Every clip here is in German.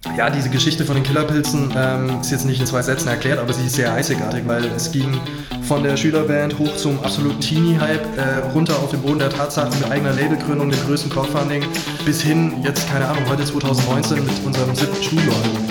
Ja, diese Geschichte von den Killerpilzen ist jetzt nicht in 2 Sätzen erklärt, aber sie ist sehr einzigartig, weil es ging von der Schülerband hoch zum absoluten Teenie-Hype, runter auf den Boden der Tatsachen mit eigener Labelgründung, dem größten Crowdfunding, bis hin, jetzt keine Ahnung, heute 2019 mit unserem 7. Studioalbum.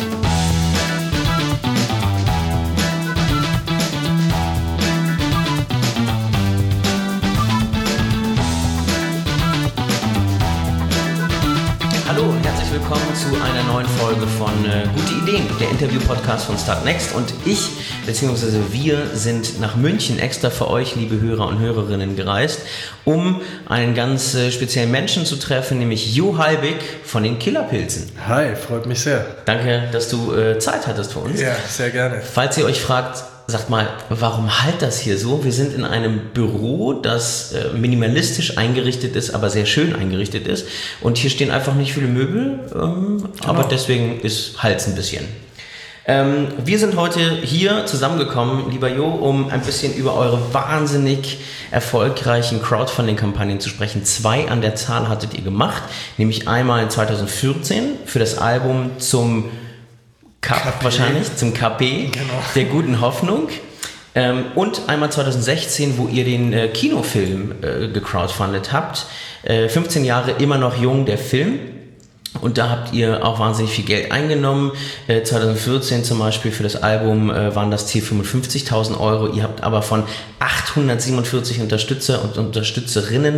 Willkommen zu einer neuen Folge von Gute Ideen, der Interview-Podcast von Startnext. Und ich, beziehungsweise wir, sind nach München extra für euch, liebe Hörer und Hörerinnen, gereist, um einen ganz speziellen Menschen zu treffen, nämlich Jo Halbig von den Killerpilzen. Hi, freut mich sehr. Danke, dass du Zeit hattest für uns. Ja, sehr gerne. Falls ihr euch fragt, sagt mal, warum halt das hier so? Wir sind in einem Büro, das minimalistisch eingerichtet ist, aber sehr schön eingerichtet ist. Und hier stehen einfach nicht viele Möbel, aber deswegen ist Hals ein bisschen. Wir sind heute hier zusammengekommen, lieber Jo, um ein bisschen über eure wahnsinnig erfolgreichen Crowdfunding-Kampagnen zu sprechen. 2 an der Zahl hattet ihr gemacht, nämlich einmal 2014 für das Album zum KP, wahrscheinlich, zum KP, genau, der guten Hoffnung. Und einmal 2016, wo ihr den Kinofilm gecrowdfundet habt. 15 Jahre immer noch jung, der Film. Und da habt ihr auch wahnsinnig viel Geld eingenommen. 2014 zum Beispiel für das Album waren das Ziel 55.000 Euro. Ihr habt aber von 847 Unterstützer und Unterstützerinnen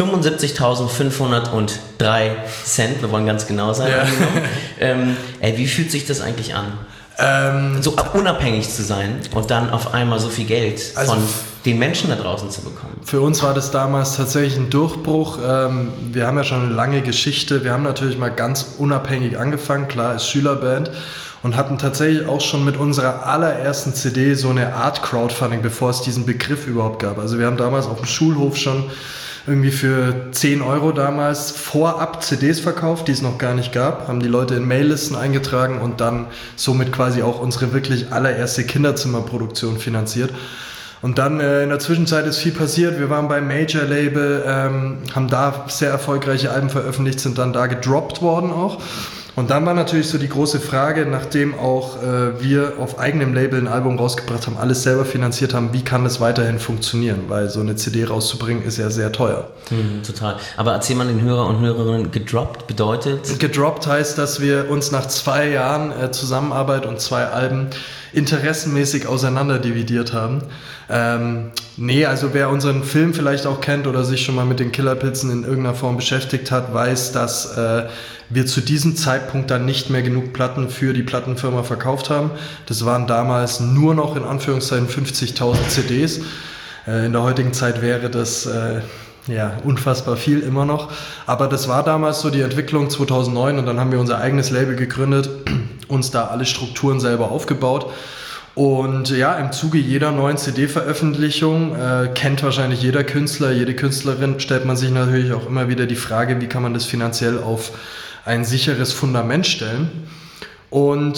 75.503 Cent, wir wollen ganz genau sein, angenommen. Wie fühlt sich das eigentlich an? So unabhängig zu sein und dann auf einmal so viel Geld von den Menschen da draußen zu bekommen. Für uns war das damals tatsächlich ein Durchbruch. Wir haben ja schon eine lange Geschichte. Wir haben natürlich mal ganz unabhängig angefangen, klar, als Schülerband, und hatten tatsächlich auch schon mit unserer allerersten CD so eine Art Crowdfunding, bevor es diesen Begriff überhaupt gab. Also wir haben damals auf dem Schulhof schon irgendwie für 10 Euro damals vorab CDs verkauft, die es noch gar nicht gab, haben die Leute in Maillisten eingetragen und dann somit quasi auch unsere wirklich allererste Kinderzimmerproduktion finanziert. Und dann in der Zwischenzeit ist viel passiert. Wir waren beim Major-Label, haben da sehr erfolgreiche Alben veröffentlicht, sind dann da gedroppt worden auch. Und dann war natürlich so die große Frage, nachdem auch wir auf eigenem Label ein Album rausgebracht haben, alles selber finanziert haben, wie kann das weiterhin funktionieren? Weil so eine CD rauszubringen ist ja sehr teuer. Total. Aber erzähl mal den Hörer und Hörerinnen, gedroppt bedeutet? Gedroppt heißt, dass wir uns nach 2 Jahren Zusammenarbeit und 2 Alben interessenmäßig auseinander dividiert haben. Also wer unseren Film vielleicht auch kennt oder sich schon mal mit den Killerpilzen in irgendeiner Form beschäftigt hat, weiß, dass wir zu diesem Zeitpunkt dann nicht mehr genug Platten für die Plattenfirma verkauft haben. Das waren damals nur noch in Anführungszeichen 50.000 CDs. In der heutigen Zeit wäre das unfassbar viel immer noch. Aber das war damals so die Entwicklung 2009 und dann haben wir unser eigenes Label gegründet, uns da alle Strukturen selber aufgebaut. Und ja, im Zuge jeder neuen CD-Veröffentlichung kennt wahrscheinlich jeder Künstler, jede Künstlerin, stellt man sich natürlich auch immer wieder die Frage, wie kann man das finanziell auf ein sicheres Fundament stellen. Und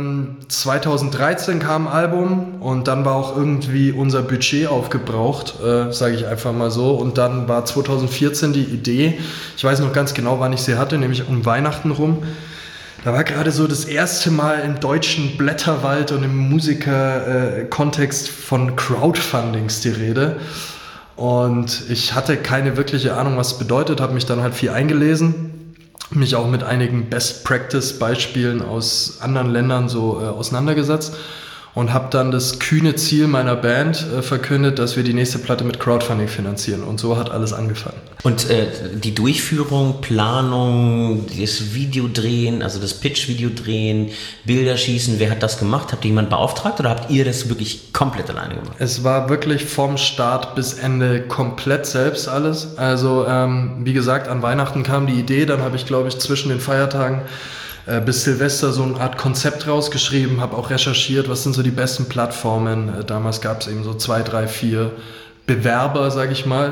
2013 kam ein Album und dann war auch irgendwie unser Budget aufgebraucht, sage ich einfach mal so. Und dann war 2014 die Idee, ich weiß noch ganz genau, wann ich sie hatte, nämlich um Weihnachten rum. Da war gerade so das erste Mal im deutschen Blätterwald und im Musiker-Kontext von Crowdfundings die Rede. Und ich hatte keine wirkliche Ahnung, was es bedeutet, habe mich dann halt viel eingelesen, mich auch mit einigen Best-Practice-Beispielen aus anderen Ländern so auseinandergesetzt und habe dann das kühne Ziel meiner Band verkündet, dass wir die nächste Platte mit Crowdfunding finanzieren. Und so hat alles angefangen. Und die Durchführung, Planung, das Videodrehen, also das Pitch-Video drehen, Bilder schießen, wer hat das gemacht? Habt ihr jemanden beauftragt oder habt ihr das wirklich komplett alleine gemacht? Es war wirklich vom Start bis Ende komplett selbst alles. Also wie gesagt, an Weihnachten kam die Idee, dann habe ich, glaube ich, zwischen den Feiertagen bis Silvester so eine Art Konzept rausgeschrieben, habe auch recherchiert, was sind so die besten Plattformen. Damals gab es eben so 2, 3, 4 Bewerber, sage ich mal.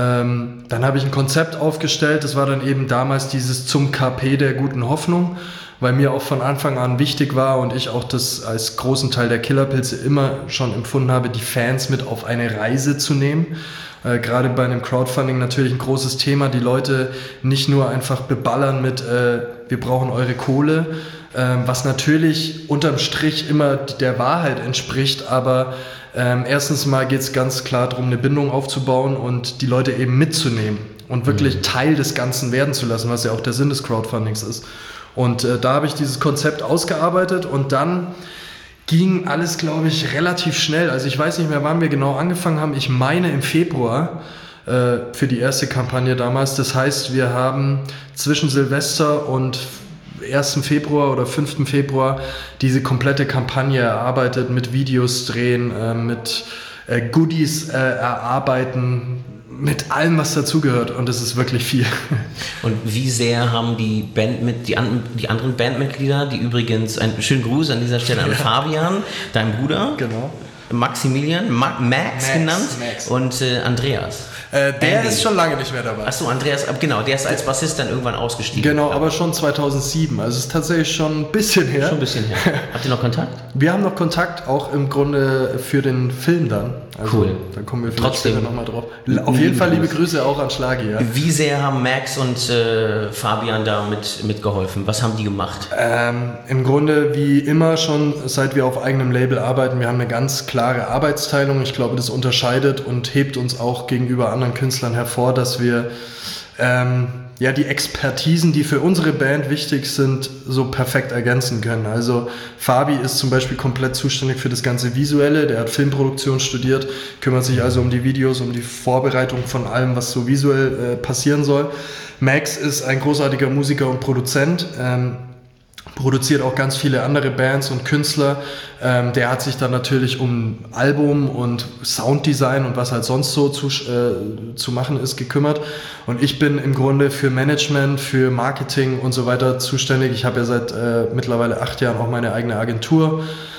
Dann habe ich ein Konzept aufgestellt, das war dann eben damals dieses zum KP der guten Hoffnung. weil mir auch von Anfang an wichtig war und ich auch das als großen Teil der Killerpilze immer schon empfunden habe, die Fans mit auf eine Reise zu nehmen. Gerade bei einem Crowdfunding natürlich ein großes Thema, die Leute nicht nur einfach beballern mit wir brauchen eure Kohle, was natürlich unterm Strich immer der Wahrheit entspricht, aber erstens mal geht es ganz klar darum, eine Bindung aufzubauen und die Leute eben mitzunehmen und wirklich Teil des Ganzen werden zu lassen, was ja auch der Sinn des Crowdfundings ist. Und da habe ich dieses Konzept ausgearbeitet und dann ging alles, glaube ich, relativ schnell. Also ich weiß nicht mehr, wann wir genau angefangen haben. Ich meine im Februar für die erste Kampagne damals. Das heißt, wir haben zwischen Silvester und 1. Februar oder 5. Februar diese komplette Kampagne erarbeitet, mit Videos drehen, mit Goodies erarbeiten, mit allem, was dazugehört, und es ist wirklich viel. Und wie sehr haben die anderen Bandmitglieder, die übrigens, einen schönen Gruß an dieser Stelle an Fabian, dein Bruder, genau. Maximilian, Max genannt, und Andreas. Der ist schon lange nicht mehr dabei. Achso, Andreas, genau, der ist als Bassist dann irgendwann ausgestiegen. Genau, aber schon 2007, also es ist tatsächlich schon ein bisschen her. Schon ein bisschen her. Habt ihr noch Kontakt? Wir haben noch Kontakt, auch im Grunde für den Film dann. Also, cool. Da kommen wir vielleicht später nochmal drauf. Auf jeden Fall liebe Grüße auch an Schlagi. Ja. Wie sehr haben Max und Fabian da mitgeholfen? Was haben die gemacht? Im Grunde wie immer schon, seit wir auf eigenem Label arbeiten, wir haben eine ganz klare Arbeitsteilung. Ich glaube, das unterscheidet und hebt uns auch gegenüber anderen Künstlern hervor, dass wir die Expertisen, die für unsere Band wichtig sind, so perfekt ergänzen können. Also Fabi ist zum Beispiel komplett zuständig für das ganze Visuelle, der hat Filmproduktion studiert, kümmert sich also um die Videos, um die Vorbereitung von allem, was so visuell passieren soll. Max ist ein großartiger Musiker und Produzent, produziert auch ganz viele andere Bands und Künstler. Der hat sich dann natürlich um Album und Sounddesign und was halt sonst so zu machen ist gekümmert. Und ich bin im Grunde für Management, für Marketing und so weiter zuständig. Ich habe ja seit mittlerweile 8 Jahren auch meine eigene Agentur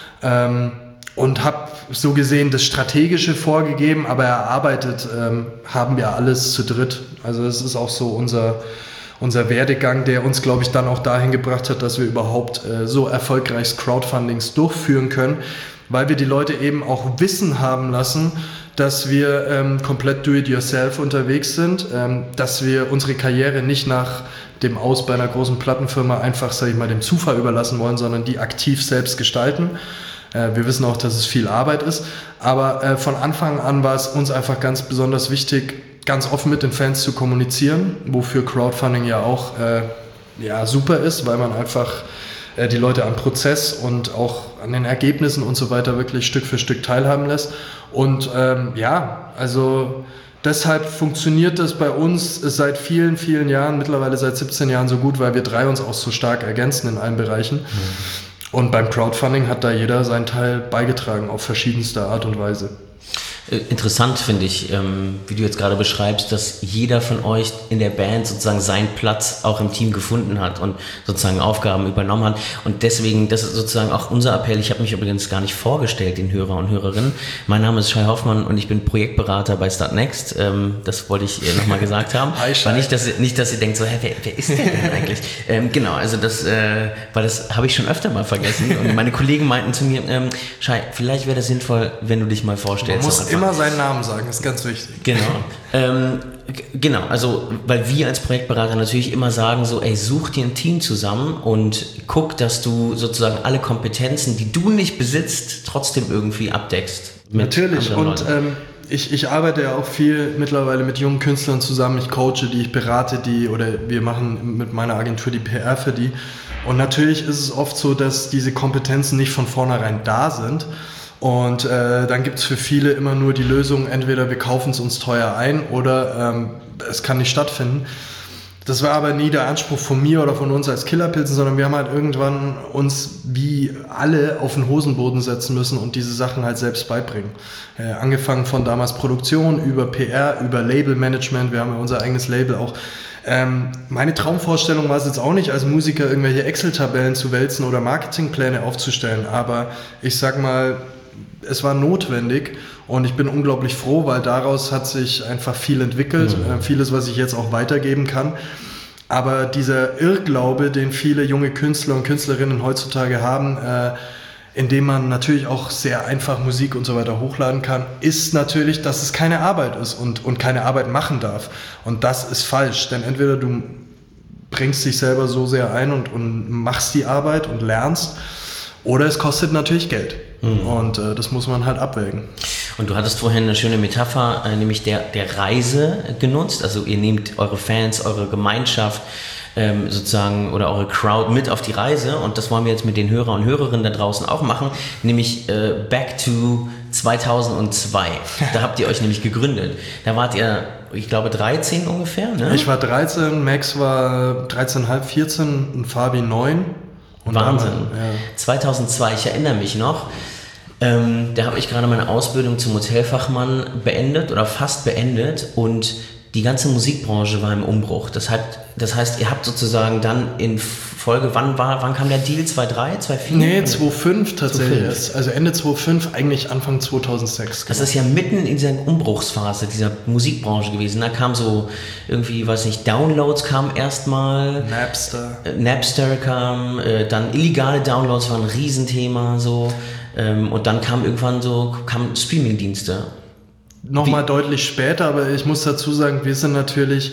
und habe so gesehen das Strategische vorgegeben, aber erarbeitet haben wir alles zu dritt. Also es ist auch so unser Werdegang, der uns, glaube ich, dann auch dahin gebracht hat, dass wir überhaupt so erfolgreich Crowdfundings durchführen können, weil wir die Leute eben auch wissen haben lassen, dass wir komplett do-it-yourself unterwegs sind, dass wir unsere Karriere nicht nach dem Aus bei einer großen Plattenfirma einfach, sage ich mal, dem Zufall überlassen wollen, sondern die aktiv selbst gestalten. Wir wissen auch, dass es viel Arbeit ist, aber von Anfang an war es uns einfach ganz besonders wichtig, ganz offen mit den Fans zu kommunizieren, wofür Crowdfunding ja auch super ist, weil man einfach die Leute am Prozess und auch an den Ergebnissen und so weiter wirklich Stück für Stück teilhaben lässt. Und also deshalb funktioniert das bei uns seit vielen, vielen Jahren, mittlerweile seit 17 Jahren so gut, weil wir 3 uns auch so stark ergänzen in allen Bereichen. Und beim Crowdfunding hat da jeder seinen Teil beigetragen auf verschiedenste Art und Weise. Interessant finde ich, wie du jetzt gerade beschreibst, dass jeder von euch in der Band sozusagen seinen Platz auch im Team gefunden hat und sozusagen Aufgaben übernommen hat. Und deswegen, das ist sozusagen auch unser Appell. Ich habe mich übrigens gar nicht vorgestellt, den Hörer und Hörerinnen. Mein Name ist Shai Hoffmann und ich bin Projektberater bei Startnext. Das wollte ich nochmal gesagt haben. Hi, Shai. Nicht, dass ihr denkt, so, wer ist der denn eigentlich? Genau, also das habe ich schon öfter mal vergessen. Und meine Kollegen meinten zu mir, Shai, vielleicht wäre das sinnvoll, wenn du dich mal vorstellst. Immer seinen Namen sagen, ist ganz wichtig. Genau. Genau, also weil wir als Projektberater natürlich immer sagen so, ey, such dir ein Team zusammen und guck, dass du sozusagen alle Kompetenzen, die du nicht besitzt, trotzdem irgendwie abdeckst. Natürlich, und ich arbeite ja auch viel mittlerweile mit jungen Künstlern zusammen, ich coache die, ich berate die oder wir machen mit meiner Agentur die PR für die. Und natürlich ist es oft so, dass diese Kompetenzen nicht von vornherein da sind. Und dann gibt es für viele immer nur die Lösung, entweder wir kaufen es uns teuer ein oder es kann nicht stattfinden. Das war aber nie der Anspruch von mir oder von uns als Killerpilzen, sondern wir haben halt irgendwann uns wie alle auf den Hosenboden setzen müssen und diese Sachen halt selbst beibringen. Angefangen von damals Produktion, über PR, über Labelmanagement, wir haben ja unser eigenes Label auch. Meine Traumvorstellung war es jetzt auch nicht, als Musiker irgendwelche Excel-Tabellen zu wälzen oder Marketingpläne aufzustellen, aber ich sag mal, es war notwendig und ich bin unglaublich froh, weil daraus hat sich einfach viel entwickelt, vieles, was ich jetzt auch weitergeben kann. Aber dieser Irrglaube, den viele junge Künstler und Künstlerinnen heutzutage haben, indem man natürlich auch sehr einfach Musik und so weiter hochladen kann, ist natürlich, dass es keine Arbeit ist und keine Arbeit machen darf. Und das ist falsch, denn entweder du bringst dich selber so sehr ein und machst die Arbeit und lernst, oder es kostet natürlich Geld. Und das muss man halt abwägen. Und du hattest vorhin eine schöne Metapher, nämlich der Reise genutzt. Also ihr nehmt eure Fans, eure Gemeinschaft sozusagen oder eure Crowd mit auf die Reise, und das wollen wir jetzt mit den Hörer und Hörerinnen da draußen auch machen, nämlich back to 2002. Da habt ihr euch nämlich gegründet. Da wart ihr, ich glaube, 13 ungefähr, ne? Ich war 13, Max war 13,5, 14 und Fabi 9. Und Wahnsinn. Dann, ja. 2002, ich erinnere mich noch, da habe ich gerade meine Ausbildung zum Hotelfachmann beendet oder fast beendet, und die ganze Musikbranche war im Umbruch. Das heißt, ihr habt sozusagen dann in Folge, wann kam der Deal? 2003, 2004? Nee, 2005 tatsächlich. 2005. Also Ende 2005, eigentlich Anfang 2006. Genau. Das ist ja mitten in dieser Umbruchsphase dieser Musikbranche gewesen. Da kam so irgendwie, weiß nicht, Downloads kamen erstmal. Napster kam, dann illegale Downloads waren ein Riesenthema so. Und dann kamen Streamingdienste. Nochmal deutlich später, aber ich muss dazu sagen, wir sind natürlich,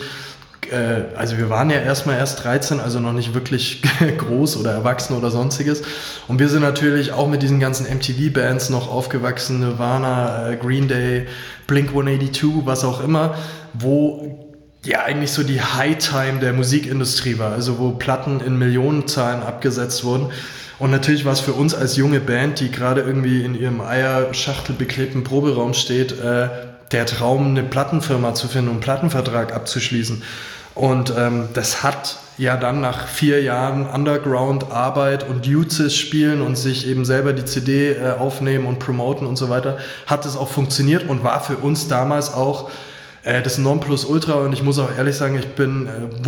also wir waren ja erst 13, also noch nicht wirklich groß oder erwachsen oder sonstiges. Und wir sind natürlich auch mit diesen ganzen MTV-Bands noch aufgewachsen, Nirvana, Green Day, Blink-182, was auch immer, wo ja eigentlich so die High-Time der Musikindustrie war, also wo Platten in Millionenzahlen abgesetzt wurden. Und natürlich war es für uns als junge Band, die gerade irgendwie in ihrem eierschachtelbeklebten Proberaum steht, der Traum, eine Plattenfirma zu finden und einen Plattenvertrag abzuschließen. Und das hat ja dann nach 4 Jahren Underground-Arbeit und Dudes spielen und sich eben selber die CD aufnehmen und promoten und so weiter, hat es auch funktioniert und war für uns damals auch das Nonplusultra. Und ich muss auch ehrlich sagen, ich bin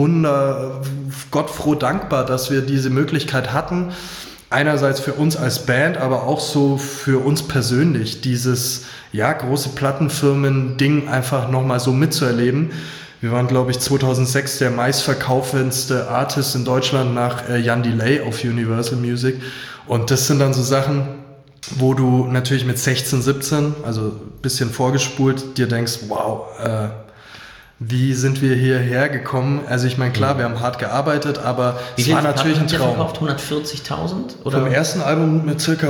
gottfroh dankbar, dass wir diese Möglichkeit hatten. Einerseits für uns als Band, aber auch so für uns persönlich, dieses große Plattenfirmen-Ding einfach nochmal so mitzuerleben. Wir waren, glaube ich, 2006 der meistverkaufendste Artist in Deutschland nach Jan Delay auf Universal Music. Und das sind dann so Sachen, wo du natürlich mit 16, 17, also ein bisschen vorgespult, dir denkst, wow, wie sind wir hierher gekommen? Also ich meine, klar, wir haben hart gearbeitet, aber es war natürlich ein Traum. 140.000? Oder? Vom ersten Album mit circa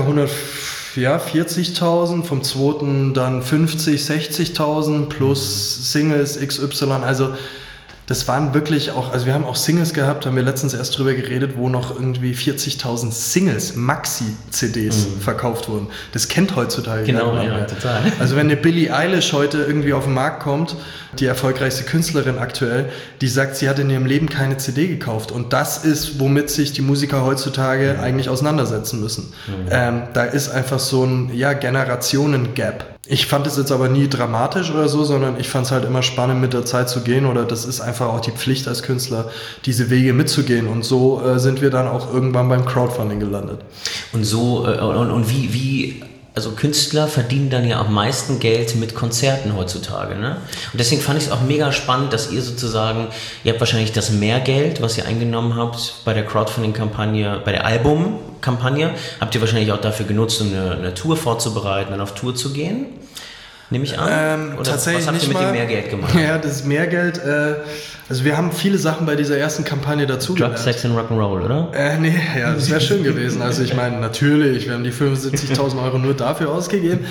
140.000, vom zweiten dann 50, 60.000 plus Singles XY, also das waren wirklich auch, also wir haben auch Singles gehabt, haben wir letztens erst drüber geredet, wo noch irgendwie 40.000 Singles, Maxi-CDs verkauft wurden. Das kennt heutzutage keiner mehr. Genau, ja, total. Also wenn eine Billie Eilish heute irgendwie auf den Markt kommt, die erfolgreichste Künstlerin aktuell, die sagt, sie hat in ihrem Leben keine CD gekauft. Und das ist, womit sich die Musiker heutzutage eigentlich auseinandersetzen müssen. Da ist einfach so ein Generationen-Gap. Ich fand es jetzt aber nie dramatisch oder so, sondern ich fand es halt immer spannend, mit der Zeit zu gehen, oder das ist einfach auch die Pflicht als Künstler, diese Wege mitzugehen, und so sind wir dann auch irgendwann beim Crowdfunding gelandet. Und so, und wie also Künstler verdienen dann ja am meisten Geld mit Konzerten heutzutage, ne? Und deswegen fand ich es auch mega spannend, dass ihr sozusagen, ihr habt wahrscheinlich das Mehrgeld, was ihr eingenommen habt bei der Crowdfunding-Kampagne, bei der Album-Kampagne, habt ihr wahrscheinlich auch dafür genutzt, um eine Tour vorzubereiten, dann auf Tour zu gehen? Nehme ich an? Oder tatsächlich was habt ihr mit dem Mehrgeld gemacht? Ja, das Mehrgeld, also wir haben viele Sachen bei dieser ersten Kampagne dazu gelernt. Drugs, Sex and Rock'n'Roll, oder? Nee, ja, das wäre schön gewesen. Also ich meine, natürlich, wir haben die 75.000 Euro nur dafür ausgegeben.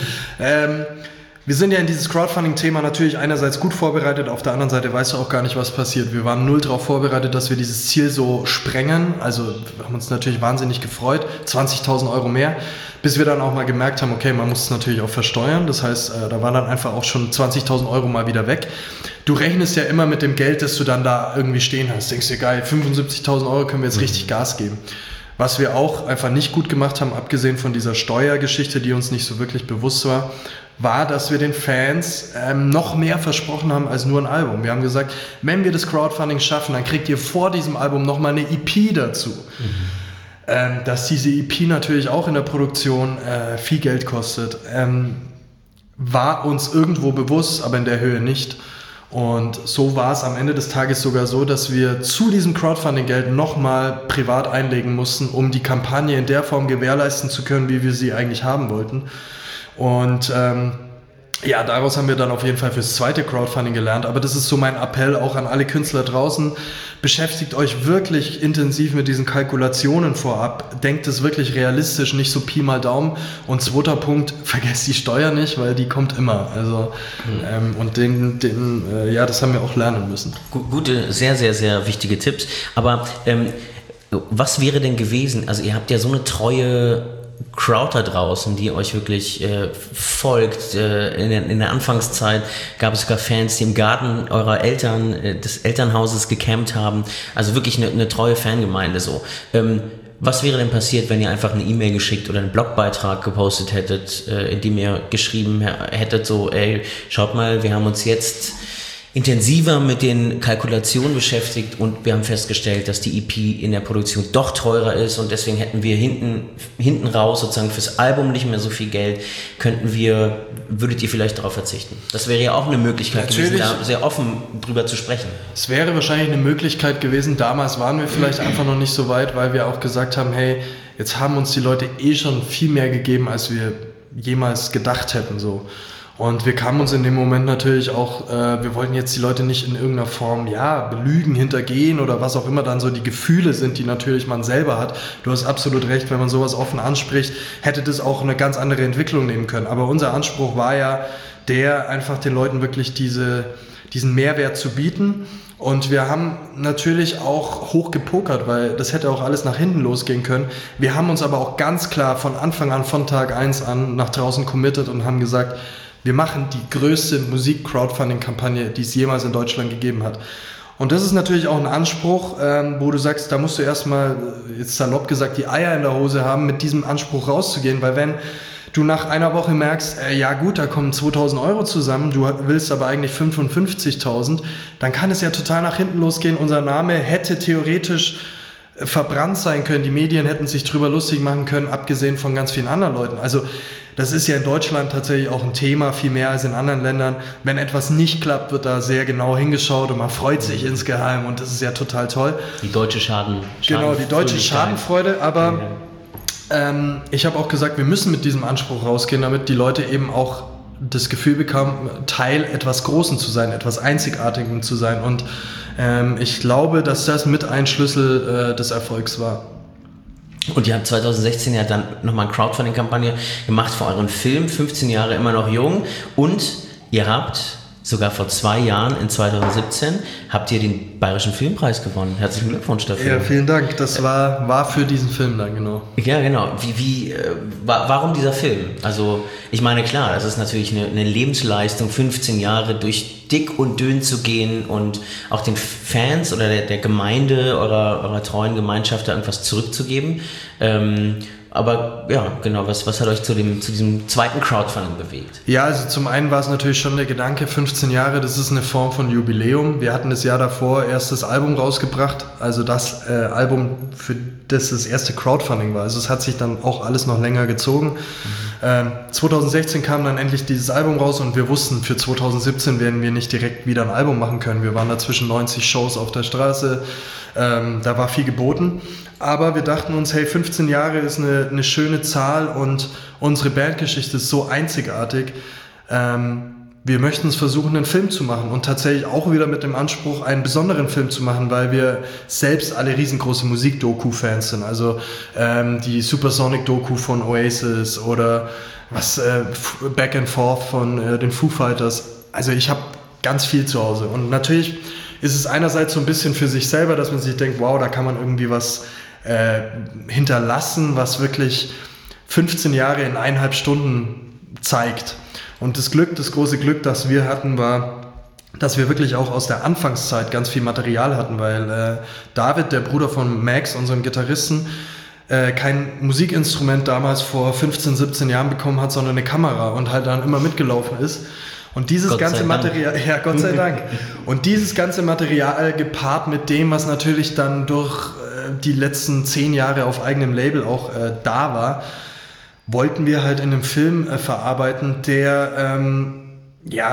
Wir sind ja in dieses Crowdfunding-Thema natürlich einerseits gut vorbereitet, auf der anderen Seite weißt du auch gar nicht, was passiert. Wir waren null darauf vorbereitet, dass wir dieses Ziel so sprengen. Also wir haben uns natürlich wahnsinnig gefreut, 20.000 Euro mehr, bis wir dann auch mal gemerkt haben, okay, man muss es natürlich auch versteuern. Das heißt, da waren dann einfach auch schon 20.000 Euro mal wieder weg. Du rechnest ja immer mit dem Geld, das du dann da irgendwie stehen hast. Denkst dir, geil, 75.000 Euro können wir jetzt richtig Gas geben. Was wir auch einfach nicht gut gemacht haben, abgesehen von dieser Steuergeschichte, die uns nicht so wirklich bewusst war, dass wir den Fans noch mehr versprochen haben als nur ein Album. Wir haben gesagt, wenn wir das Crowdfunding schaffen, dann kriegt ihr vor diesem Album nochmal eine EP dazu. Dass diese EP natürlich auch in der Produktion viel Geld kostet, war uns irgendwo bewusst, aber in der Höhe nicht. Und so war es am Ende des Tages sogar so, dass wir zu diesem Crowdfunding-Geld nochmal privat einlegen mussten, um die Kampagne in der Form gewährleisten zu können, wie wir sie eigentlich haben wollten. Und ja, daraus haben wir dann auf jeden Fall fürs zweite Crowdfunding gelernt. Aber das ist so mein Appell auch an alle Künstler draußen. Beschäftigt euch wirklich intensiv mit diesen Kalkulationen vorab. Denkt es wirklich realistisch, nicht so Pi mal Daumen. Und zweiter Punkt, vergesst die Steuer nicht, weil die kommt immer. Also, und ja, das haben wir auch lernen müssen. Gute, sehr, sehr, sehr wichtige Tipps. Aber was wäre denn gewesen? Also ihr habt ja so eine treue Crowd da draußen, die euch wirklich folgt. In der Anfangszeit gab es sogar Fans, die im Garten eurer Eltern, des Elternhauses gecampt haben. Also wirklich eine treue Fangemeinde so. Was wäre denn passiert, wenn ihr einfach eine E-Mail geschickt oder einen Blogbeitrag gepostet hättet, in dem ihr geschrieben hättet, so, ey, schaut mal, wir haben uns jetzt intensiver mit den Kalkulationen beschäftigt und wir haben festgestellt, dass die EP in der Produktion doch teurer ist und deswegen hätten wir hinten raus sozusagen fürs Album nicht mehr so viel Geld, würdet ihr vielleicht darauf verzichten? Das wäre ja auch eine Möglichkeit gewesen, da sehr offen drüber zu sprechen. Es wäre wahrscheinlich eine Möglichkeit gewesen, damals waren wir vielleicht einfach noch nicht so weit, weil wir auch gesagt haben, hey, jetzt haben uns die Leute schon viel mehr gegeben, als wir jemals gedacht hätten, so. Und wir kamen uns in dem Moment natürlich auch, wir wollten jetzt die Leute nicht in irgendeiner Form, belügen, hintergehen oder was auch immer dann so die Gefühle sind, die natürlich man selber hat. Du hast absolut recht, wenn man sowas offen anspricht, hätte das auch eine ganz andere Entwicklung nehmen können. Aber unser Anspruch war ja, einfach den Leuten wirklich diesen Mehrwert zu bieten. Und wir haben natürlich auch hoch gepokert, weil das hätte auch alles nach hinten losgehen können. Wir haben uns aber auch ganz klar von Anfang an, von Tag 1 an nach draußen committed und haben gesagt, wir machen die größte Musik-Crowdfunding-Kampagne, die es jemals in Deutschland gegeben hat. Und das ist natürlich auch ein Anspruch, wo du sagst, da musst du erstmal, jetzt salopp gesagt, die Eier in der Hose haben, mit diesem Anspruch rauszugehen. Weil wenn du nach einer Woche merkst, ja gut, da kommen 2.000 Euro zusammen, du willst aber eigentlich 55.000, dann kann es ja total nach hinten losgehen. Unser Name hätte theoretisch verbrannt sein können, die Medien hätten sich drüber lustig machen können, abgesehen von ganz vielen anderen Leuten. Also das ist ja in Deutschland tatsächlich auch ein Thema, viel mehr als in anderen Ländern. Wenn etwas nicht klappt, wird da sehr genau hingeschaut und man freut sich insgeheim und das ist ja total toll. Die deutsche Genau, die deutsche Schadenfreude, aber ich habe auch gesagt, wir müssen mit diesem Anspruch rausgehen, damit die Leute eben auch das Gefühl bekommen, Teil etwas Großen zu sein, etwas Einzigartigem zu sein und ich glaube, dass das mit ein Schlüssel des Erfolgs war. Und ihr habt 2016 ja dann nochmal eine Crowdfunding-Kampagne gemacht für euren Film, 15 Jahre immer noch jung. Und ihr habt sogar vor 2 Jahren, in 2017, habt ihr den Bayerischen Filmpreis gewonnen. Herzlichen Glückwunsch dafür. Ja, vielen Dank. Das war für diesen Film dann, genau. Ja, genau. Warum dieser Film? Also, ich meine, klar, das ist natürlich eine Lebensleistung, 15 Jahre durch dick und dünn zu gehen und auch den Fans oder der Gemeinde, eurer treuen Gemeinschaft da irgendwas zurückzugeben. Aber ja, genau, was hat euch zu diesem zweiten Crowdfunding bewegt? Ja, also zum einen war es natürlich schon der Gedanke, 15 Jahre, das ist eine Form von Jubiläum. Wir hatten das Jahr davor erst das Album rausgebracht, also das Album, für das erste Crowdfunding war. Also es hat sich dann auch alles noch länger gezogen. 2016 kam dann endlich dieses Album raus und wir wussten, für 2017 werden wir nicht direkt wieder ein Album machen können. Wir waren da zwischen 90 Shows auf der Straße, da war viel geboten. Aber wir dachten uns, hey, 15 Jahre ist eine schöne Zahl und unsere Bandgeschichte ist so einzigartig. Wir möchten es versuchen, einen Film zu machen und tatsächlich auch wieder mit dem Anspruch, einen besonderen Film zu machen, weil wir selbst alle riesengroße Musik-Doku-Fans sind. Also die Supersonic-Doku von Oasis oder Back and Forth von den Foo Fighters. Also ich habe ganz viel zu Hause und natürlich ist es einerseits so ein bisschen für sich selber, dass man sich denkt, wow, da kann man irgendwie was hinterlassen, was wirklich 15 Jahre in 1,5 Stunden zeigt. Und das große Glück, das wir hatten, war, dass wir wirklich auch aus der Anfangszeit ganz viel Material hatten, weil David, der Bruder von Max, unserem Gitarristen, kein Musikinstrument damals vor 15, 17 Jahren bekommen hat, sondern eine Kamera und halt dann immer mitgelaufen ist. Und dieses ganze Material, ja, Gott sei Dank. Und dieses ganze Material gepaart mit dem, was natürlich dann durch die letzten 10 Jahre auf eigenem Label auch da war, wollten wir halt in einem Film verarbeiten, der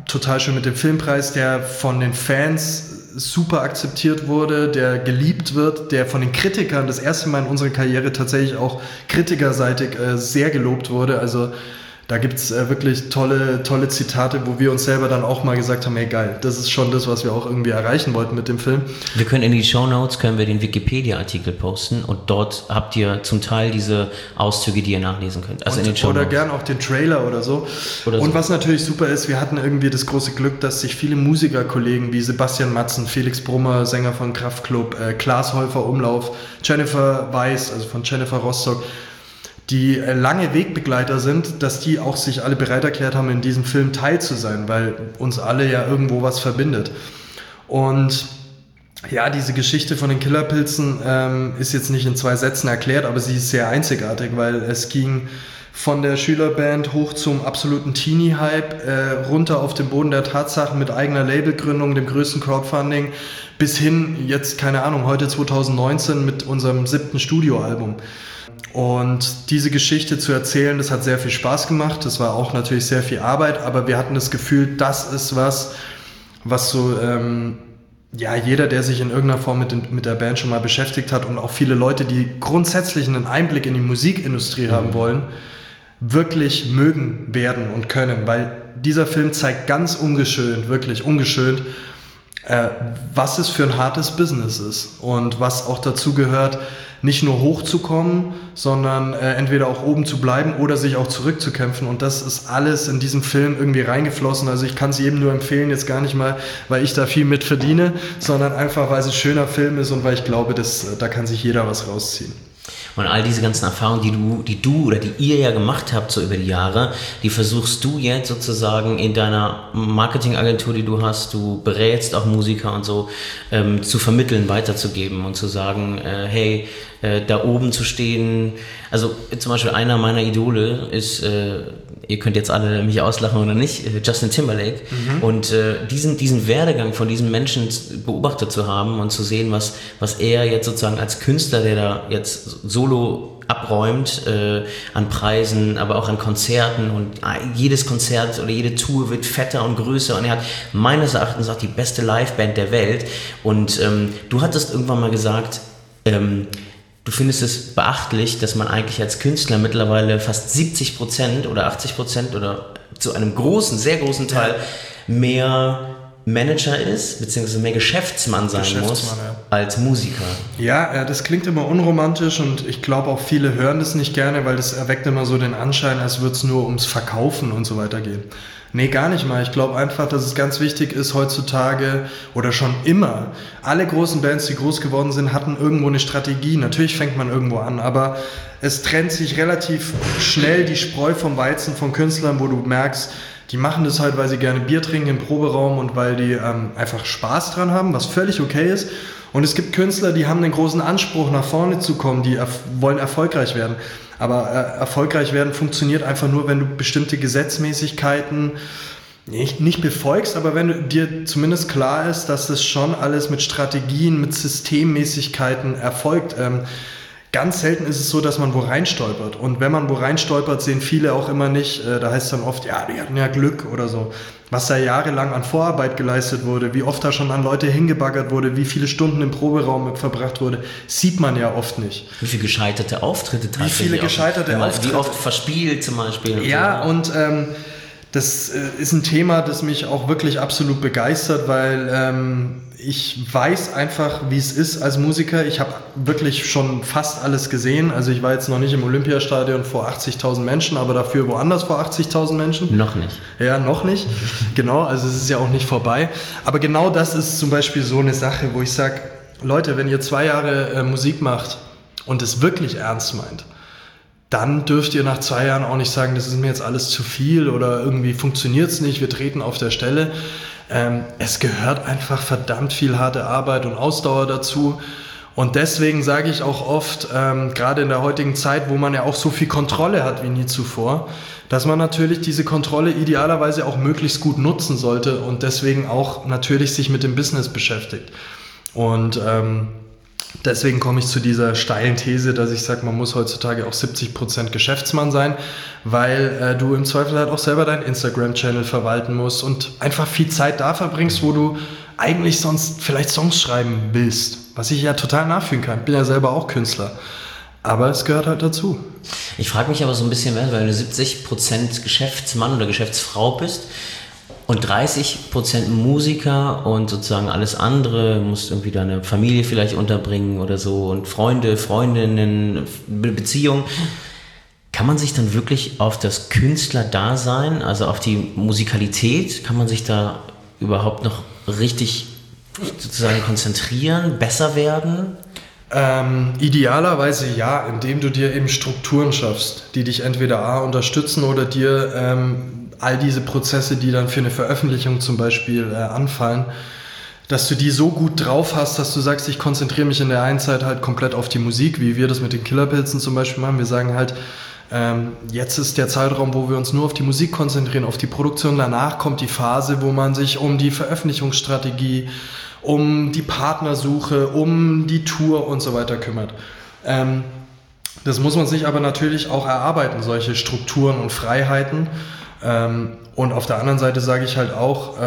total schön mit dem Filmpreis, der von den Fans super akzeptiert wurde, der geliebt wird, der von den Kritikern das erste Mal in unserer Karriere tatsächlich auch kritikerseitig sehr gelobt wurde. Also da gibt es wirklich tolle Zitate, wo wir uns selber dann auch mal gesagt haben, hey geil, das ist schon das, was wir auch irgendwie erreichen wollten mit dem Film. Wir können in die Shownotes den Wikipedia-Artikel posten und dort habt ihr zum Teil diese Auszüge, die ihr nachlesen könnt. Also in den Shownotes. Oder gern auch den Trailer oder so. Und was natürlich super ist, wir hatten irgendwie das große Glück, dass sich viele Musikerkollegen wie Sebastian Matzen, Felix Brummer, Sänger von Kraftklub, Klaas Häufer Umlauf, Jennifer Weiss, also von Jennifer Rostock, die lange Wegbegleiter sind, dass die auch sich alle bereit erklärt haben, in diesem Film teil zu sein, weil uns alle ja irgendwo was verbindet. Und ja, diese Geschichte von den Killerpilzen ist jetzt nicht in 2 Sätzen erklärt, aber sie ist sehr einzigartig, weil es ging von der Schülerband hoch zum absoluten Teenie-Hype, runter auf den Boden der Tatsachen mit eigener Labelgründung, dem größten Crowdfunding, bis hin jetzt, keine Ahnung, heute 2019 mit unserem 7. Studioalbum. Und diese Geschichte zu erzählen, das hat sehr viel Spaß gemacht. Das war auch natürlich sehr viel Arbeit, aber wir hatten das Gefühl, das ist was so, jeder, der sich in irgendeiner Form mit der Band schon mal beschäftigt hat und auch viele Leute, die grundsätzlich einen Einblick in die Musikindustrie haben wollen, wirklich mögen werden und können, weil dieser Film zeigt ganz ungeschönt, wirklich ungeschönt, was es für ein hartes Business ist und was auch dazu gehört, nicht nur hochzukommen, sondern entweder auch oben zu bleiben oder sich auch zurückzukämpfen. Und das ist alles in diesem Film irgendwie reingeflossen. Also ich kann es jedem nur empfehlen, jetzt gar nicht mal, weil ich da viel mit verdiene, sondern einfach, weil es ein schöner Film ist und weil ich glaube, da kann sich jeder was rausziehen. Und all diese ganzen Erfahrungen, die du oder die ihr ja gemacht habt so über die Jahre, die versuchst du jetzt sozusagen in deiner Marketingagentur, die du hast, du berätst auch Musiker und so, zu vermitteln, weiterzugeben und zu sagen, hey, da oben zu stehen. Also zum Beispiel einer meiner Idole ist, ihr könnt jetzt alle mich auslachen oder nicht, Justin Timberlake. Und diesen Werdegang von diesem Menschen beobachtet zu haben und zu sehen, was er jetzt sozusagen als Künstler, der da jetzt solo abräumt, an Preisen, aber auch an Konzerten, und jedes Konzert oder jede Tour wird fetter und größer und er hat meines Erachtens auch die beste Liveband der Welt. Und du hattest irgendwann mal gesagt, du findest es beachtlich, dass man eigentlich als Künstler mittlerweile fast 70% oder 80% oder zu einem sehr großen Teil mehr Manager ist, beziehungsweise mehr Geschäftsmann sein muss als Musiker. Ja, das klingt immer unromantisch und ich glaube auch viele hören das nicht gerne, weil das erweckt immer so den Anschein, als würde es nur ums Verkaufen und so weiter gehen. Nee, gar nicht mal. Ich glaube einfach, dass es ganz wichtig ist heutzutage oder schon immer. Alle großen Bands, die groß geworden sind, hatten irgendwo eine Strategie. Natürlich fängt man irgendwo an, aber es trennt sich relativ schnell die Spreu vom Weizen von Künstlern, wo du merkst, die machen das halt, weil sie gerne Bier trinken im Proberaum und weil die einfach Spaß dran haben, was völlig okay ist. Und es gibt Künstler, die haben den großen Anspruch, nach vorne zu kommen, die wollen erfolgreich werden. Aber erfolgreich werden funktioniert einfach nur, wenn du bestimmte Gesetzmäßigkeiten nicht befolgst, aber wenn du dir zumindest klar ist, dass das schon alles mit Strategien, mit Systemmäßigkeiten erfolgt. Ganz selten ist es so, dass man wo reinstolpert. Und wenn man wo reinstolpert, sehen viele auch immer nicht, da heißt es dann oft, ja, die hatten ja Glück oder so. Was da jahrelang an Vorarbeit geleistet wurde, wie oft da schon an Leute hingebaggert wurde, wie viele Stunden im Proberaum verbracht wurde, sieht man ja oft nicht. Wie viele gescheiterte Auftritte tatsächlich. Wie viele gescheiterte Auftritte. Wie oft verspielt zum Beispiel. Ja, und das ist ein Thema, das mich auch wirklich absolut begeistert, weil ich weiß einfach, wie es ist als Musiker. Ich habe wirklich schon fast alles gesehen. Also ich war jetzt noch nicht im Olympiastadion vor 80.000 Menschen, aber dafür woanders vor 80.000 Menschen. Noch nicht. Ja, noch nicht. Genau, also es ist ja auch nicht vorbei. Aber genau das ist zum Beispiel so eine Sache, wo ich sage, Leute, wenn ihr 2 Jahre Musik macht und es wirklich ernst meint, dann dürft ihr nach 2 Jahren auch nicht sagen, das ist mir jetzt alles zu viel oder irgendwie funktioniert es nicht, wir treten auf der Stelle. Es gehört einfach verdammt viel harte Arbeit und Ausdauer dazu. Und deswegen sage ich auch oft, gerade in der heutigen Zeit, wo man ja auch so viel Kontrolle hat wie nie zuvor, dass man natürlich diese Kontrolle idealerweise auch möglichst gut nutzen sollte und deswegen auch natürlich sich mit dem Business beschäftigt. Und Deswegen komme ich zu dieser steilen These, dass ich sage, man muss heutzutage auch 70% Geschäftsmann sein, weil du im Zweifel halt auch selber deinen Instagram-Channel verwalten musst und einfach viel Zeit da verbringst, wo du eigentlich sonst vielleicht Songs schreiben willst, was ich ja total nachfühlen kann. Ich bin ja selber auch Künstler, aber es gehört halt dazu. Ich frage mich aber so ein bisschen mehr, weil du 70% Geschäftsmann oder Geschäftsfrau bist und 30% Musiker und sozusagen alles andere, musst irgendwie deine Familie vielleicht unterbringen oder so und Freunde, Freundinnen, Beziehungen. Kann man sich dann wirklich auf das Künstlerdasein, also auf die Musikalität, kann man sich da überhaupt noch richtig sozusagen konzentrieren, besser werden? Idealerweise ja, indem du dir eben Strukturen schaffst, die dich entweder unterstützen oder dir all diese Prozesse, die dann für eine Veröffentlichung zum Beispiel anfallen, dass du die so gut drauf hast, dass du sagst, ich konzentriere mich in der einen Zeit halt komplett auf die Musik, wie wir das mit den Killerpilzen zum Beispiel machen. Wir sagen halt, jetzt ist der Zeitraum, wo wir uns nur auf die Musik konzentrieren, auf die Produktion. Danach kommt die Phase, wo man sich um die Veröffentlichungsstrategie, um die Partnersuche, um die Tour und so weiter kümmert. Das muss man sich aber natürlich auch erarbeiten, solche Strukturen und Freiheiten. Und auf der anderen Seite sage ich halt auch,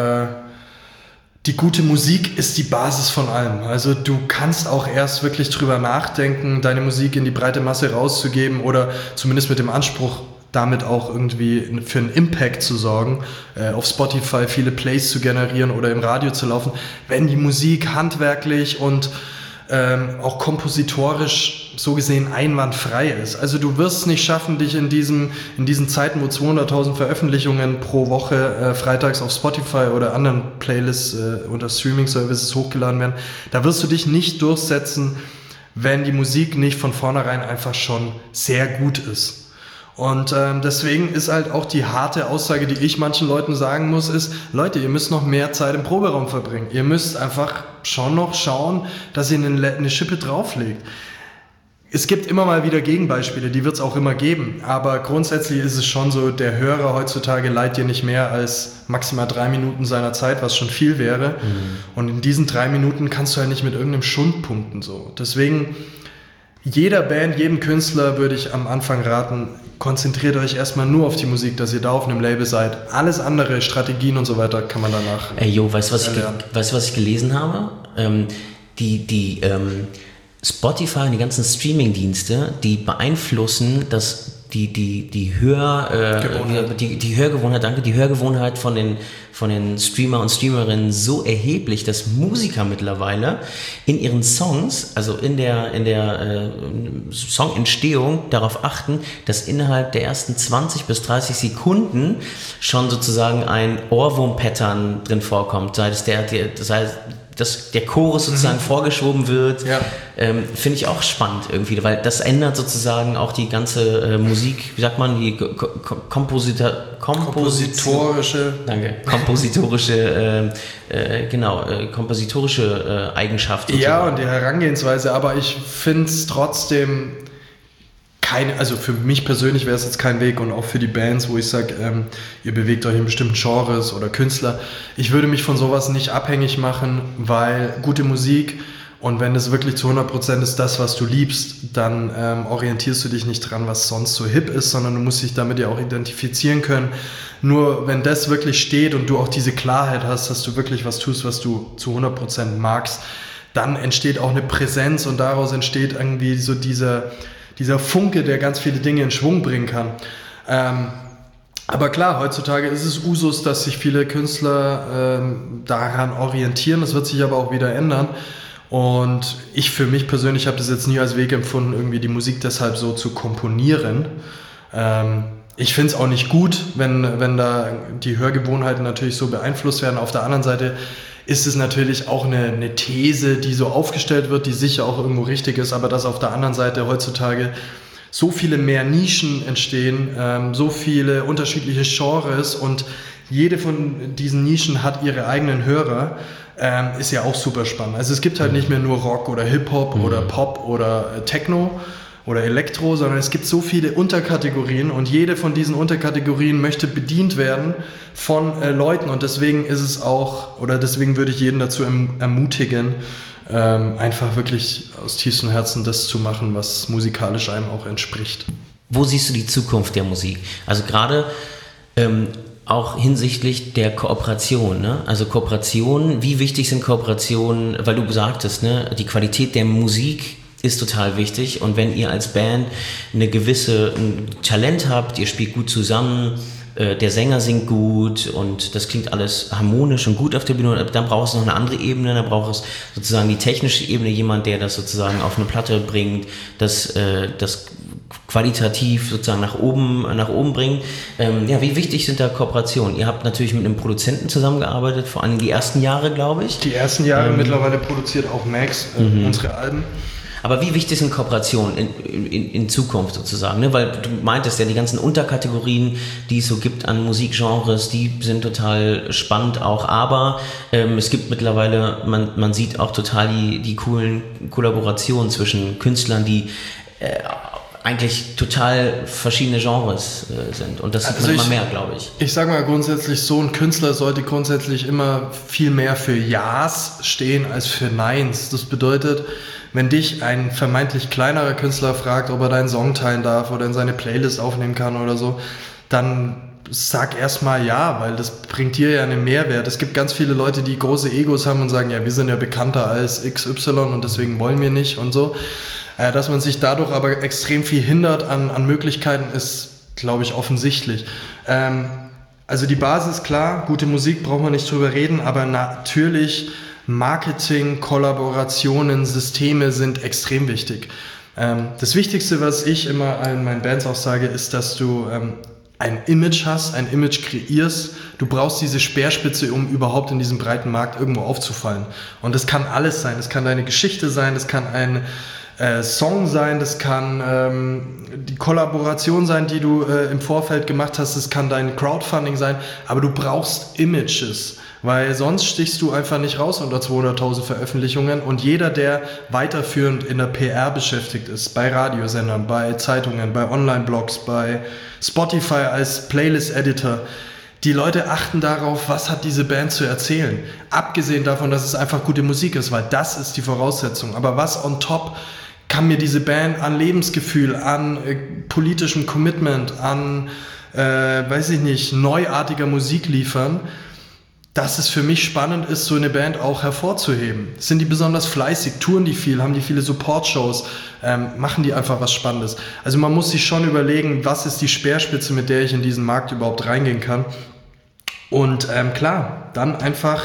die gute Musik ist die Basis von allem. Also du kannst auch erst wirklich drüber nachdenken, deine Musik in die breite Masse rauszugeben oder zumindest mit dem Anspruch, damit auch irgendwie für einen Impact zu sorgen, auf Spotify viele Plays zu generieren oder im Radio zu laufen, wenn die Musik handwerklich und auch kompositorisch so gesehen einwandfrei ist. Also du wirst es nicht schaffen, dich in diesen Zeiten, wo 200.000 Veröffentlichungen pro Woche freitags auf Spotify oder anderen Playlists unter Streaming-Services hochgeladen werden, da wirst du dich nicht durchsetzen, wenn die Musik nicht von vornherein einfach schon sehr gut ist. Und deswegen ist halt auch die harte Aussage, die ich manchen Leuten sagen muss, ist, Leute, ihr müsst noch mehr Zeit im Proberaum verbringen. Ihr müsst einfach schon noch schauen, dass ihr eine Schippe drauflegt. Es gibt immer mal wieder Gegenbeispiele, die wird es auch immer geben. Aber grundsätzlich ist es schon so, der Hörer heutzutage leiht dir nicht mehr als maximal 3 Minuten seiner Zeit, was schon viel wäre. Und in diesen 3 Minuten kannst du halt nicht mit irgendeinem Schund punkten. So. Deswegen, jeder Band, jedem Künstler würde ich am Anfang raten, konzentriert euch erstmal nur auf die Musik, dass ihr da auf einem Label seid. Alles andere, Strategien und so weiter, kann man danach weißt du, was ich gelesen habe? Die Spotify und die ganzen Streaming-Dienste, die beeinflussen, dass die Hörgewohnheit von den Streamer und Streamerinnen so erheblich, dass Musiker mittlerweile in ihren Songs, also in der Songentstehung darauf achten, dass innerhalb der ersten 20 bis 30 Sekunden schon sozusagen ein Ohrwurm-Pattern drin vorkommt, sei es dass der Chorus sozusagen vorgeschoben wird, finde ich auch spannend irgendwie, weil das ändert sozusagen auch die ganze Musik, wie sagt man, die kompositorische Eigenschaft. Ja, und die Herangehensweise, aber ich finde es trotzdem also für mich persönlich wäre es jetzt kein Weg und auch für die Bands, wo ich sage, ihr bewegt euch in bestimmten Genres oder Künstler. Ich würde mich von sowas nicht abhängig machen, weil gute Musik und wenn es wirklich zu 100% ist das, was du liebst, dann orientierst du dich nicht dran, was sonst so hip ist, sondern du musst dich damit ja auch identifizieren können. Nur wenn das wirklich steht und du auch diese Klarheit hast, dass du wirklich was tust, was du zu 100% magst, dann entsteht auch eine Präsenz und daraus entsteht irgendwie so dieser Funke, der ganz viele Dinge in Schwung bringen kann. Aber klar, heutzutage ist es Usus, dass sich viele Künstler daran orientieren. Das wird sich aber auch wieder ändern. Und ich für mich persönlich habe das jetzt nie als Weg empfunden, irgendwie die Musik deshalb so zu komponieren. Ich finde es auch nicht gut, wenn da die Hörgewohnheiten natürlich so beeinflusst werden. Auf der anderen Seite ist es natürlich auch eine These, die so aufgestellt wird, die sicher auch irgendwo richtig ist, aber dass auf der anderen Seite heutzutage so viele mehr Nischen entstehen, so viele unterschiedliche Genres und jede von diesen Nischen hat ihre eigenen Hörer, ist ja auch super spannend. Also es gibt halt nicht mehr nur Rock oder Hip-Hop oder Pop oder Techno oder Elektro, sondern es gibt so viele Unterkategorien und jede von diesen Unterkategorien möchte bedient werden von Leuten und deswegen ist es auch, oder deswegen würde ich jeden dazu ermutigen, einfach wirklich aus tiefstem Herzen das zu machen, was musikalisch einem auch entspricht. Wo siehst du die Zukunft der Musik? Also gerade auch hinsichtlich der Kooperation, ne? Also Kooperationen, wie wichtig sind Kooperationen, weil du sagtest, ne, die Qualität der Musik ist total wichtig, und wenn ihr als Band ein Talent habt, ihr spielt gut zusammen, der Sänger singt gut und das klingt alles harmonisch und gut auf der Bühne, dann braucht es noch eine andere Ebene, dann braucht es sozusagen die technische Ebene, jemand, der das sozusagen auf eine Platte bringt, das qualitativ sozusagen nach oben bringen. Wie wichtig sind da Kooperationen? Ihr habt natürlich mit einem Produzenten zusammengearbeitet, vor allem die ersten Jahre, glaube ich. Die ersten Jahre, mittlerweile produziert auch Max unsere Alben. Aber wie wichtig sind Kooperationen in Zukunft sozusagen? Ne? Weil du meintest ja, die ganzen Unterkategorien, die es so gibt an Musikgenres, die sind total spannend auch. Aber es gibt mittlerweile, man sieht auch total die coolen Kollaborationen zwischen Künstlern, die eigentlich total verschiedene Genres sind. Und das sieht man immer mehr, glaube ich. Ich sage mal grundsätzlich, so ein Künstler sollte grundsätzlich immer viel mehr für Ja's stehen als für Neins. Das bedeutet, wenn dich ein vermeintlich kleinerer Künstler fragt, ob er deinen Song teilen darf oder in seine Playlist aufnehmen kann oder so, dann sag erstmal ja, weil das bringt dir ja einen Mehrwert. Es gibt ganz viele Leute, die große Egos haben und sagen, ja, wir sind ja bekannter als XY und deswegen wollen wir nicht und so. Dass man sich dadurch aber extrem viel hindert an Möglichkeiten, ist, glaube ich, offensichtlich. Also die Basis, klar, gute Musik, brauchen wir nicht drüber reden, aber natürlich Marketing, Kollaborationen, Systeme sind extrem wichtig. Das Wichtigste, was ich immer allen meinen Bands auch sage, ist, dass du ein Image hast, ein Image kreierst. Du brauchst diese Speerspitze, um überhaupt in diesem breiten Markt irgendwo aufzufallen. Und das kann alles sein. Das kann deine Geschichte sein, das kann ein Song sein, das kann die Kollaboration sein, die du im Vorfeld gemacht hast, das kann dein Crowdfunding sein, aber du brauchst Images, weil sonst stichst du einfach nicht raus unter 200.000 Veröffentlichungen, und jeder, der weiterführend in der PR beschäftigt ist, bei Radiosendern, bei Zeitungen, bei Online-Blogs, bei Spotify als Playlist-Editor, die Leute achten darauf, was hat diese Band zu erzählen. Abgesehen davon, dass es einfach gute Musik ist, weil das ist die Voraussetzung. Aber was on top kann mir diese Band an Lebensgefühl, an politischem Commitment, an, neuartiger Musik liefern, dass es für mich spannend ist, so eine Band auch hervorzuheben. Sind die besonders fleißig, touren die viel, haben die viele Support-Shows, machen die einfach was Spannendes. Also man muss sich schon überlegen, was ist die Speerspitze, mit der ich in diesen Markt überhaupt reingehen kann. Und klar, dann einfach,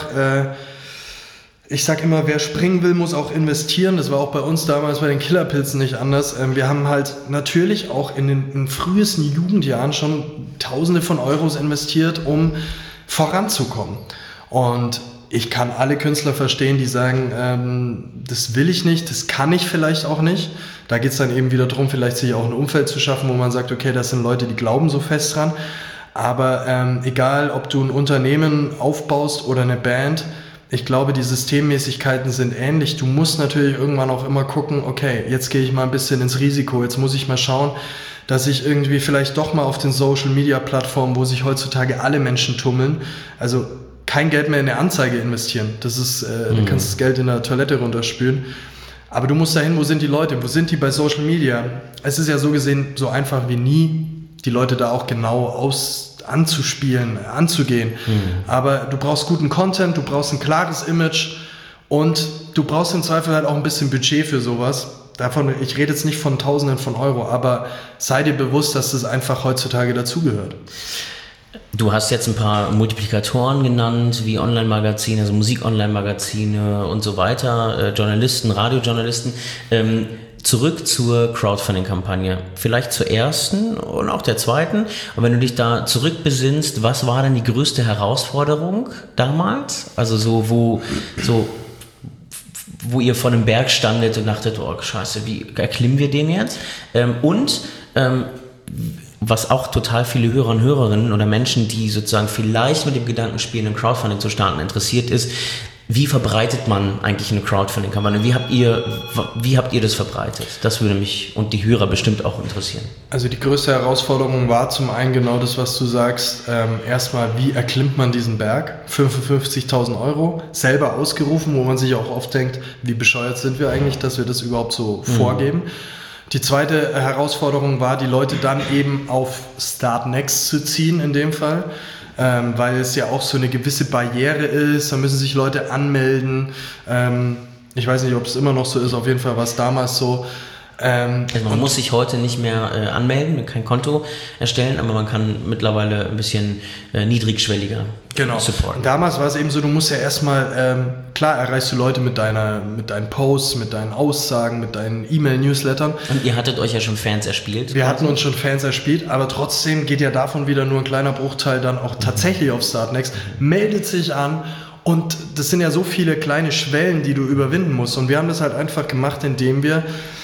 ich sag immer, wer springen will, muss auch investieren. Das war auch bei uns damals bei den Killerpilzen nicht anders. Wir haben halt natürlich auch in den frühesten Jugendjahren schon Tausende von Euros investiert, um voranzukommen. Und ich kann alle Künstler verstehen, die sagen, das will ich nicht, das kann ich vielleicht auch nicht. Da geht es dann eben wieder darum, vielleicht sich auch ein Umfeld zu schaffen, wo man sagt, okay, das sind Leute, die glauben so fest dran. Aber egal, ob du ein Unternehmen aufbaust oder eine Band, ich glaube, die Systemmäßigkeiten sind ähnlich. Du musst natürlich irgendwann auch immer gucken, okay, jetzt gehe ich mal ein bisschen ins Risiko, jetzt muss ich mal schauen, dass ich irgendwie vielleicht doch mal auf den Social-Media-Plattformen, wo sich heutzutage alle Menschen tummeln, also kein Geld mehr in eine Anzeige investieren. Das ist, du kannst das Geld in der Toilette runterspülen. Aber du musst dahin, wo sind die Leute? Wo sind die bei Social Media? Es ist ja so gesehen so einfach wie nie, die Leute da auch genau anzuspielen, anzugehen. Aber du brauchst guten Content, du brauchst ein klares Image und du brauchst im Zweifel halt auch ein bisschen Budget für sowas. Ich rede jetzt nicht von Tausenden von Euro, aber sei dir bewusst, dass das einfach heutzutage dazugehört. Du hast jetzt ein paar Multiplikatoren genannt, wie Online-Magazine, also Musik-Online-Magazine und so weiter, Journalisten, Radiojournalisten. Zurück zur Crowdfunding-Kampagne. Vielleicht zur ersten und auch der zweiten. Und wenn du dich da zurückbesinnst, was war denn die größte Herausforderung damals? Also wo ihr vor dem Berg standet und dachtet, oh scheiße, wie erklimmen wir den jetzt? Was auch total viele Hörer und Hörerinnen oder Menschen, die sozusagen vielleicht mit dem Gedanken spielen, ein Crowdfunding zu starten, interessiert ist, Wie verbreitet man eigentlich eine Crowdfunding-Kampagne? Wie habt ihr das verbreitet? Das würde mich und die Hörer bestimmt auch interessieren. Also die größte Herausforderung war zum einen genau das, was du sagst. Erstmal, wie erklimmt man diesen Berg? 55.000 Euro, selber ausgerufen, wo man sich auch oft denkt, wie bescheuert sind wir eigentlich, dass wir das überhaupt so vorgeben. Die zweite Herausforderung war, die Leute dann eben auf Startnext zu ziehen in dem Fall. Weil es ja auch so eine gewisse Barriere ist, da müssen sich Leute anmelden. Ich weiß nicht, ob es immer noch so ist, auf jeden Fall war es damals so. Also man muss sich heute nicht mehr anmelden, kein Konto erstellen, aber man kann mittlerweile ein bisschen niedrigschwelliger supporten. Und damals war es eben so, du musst ja erstmal, klar erreichst du Leute mit deinen Posts, mit deinen Aussagen, mit deinen E-Mail-Newslettern. Und ihr hattet euch ja schon Fans erspielt. Wir hatten uns schon Fans erspielt, aber trotzdem geht ja davon wieder nur ein kleiner Bruchteil dann auch tatsächlich auf Startnext, meldet sich an. Und das sind ja so viele kleine Schwellen, die du überwinden musst. Und wir haben das halt einfach gemacht, indem wir